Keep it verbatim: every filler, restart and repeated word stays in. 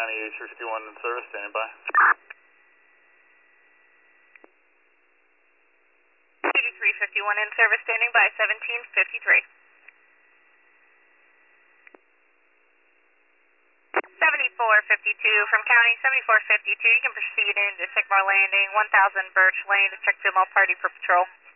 County, eighty-three fifty-one in service, standing by. eighty-three fifty-one in service, standing by, seventeen fifty-three. seventy-four fifty-two from County, seventy-four fifty-two, you can proceed into Sycamore Landing, one thousand Birch Lane to check field all party for patrol.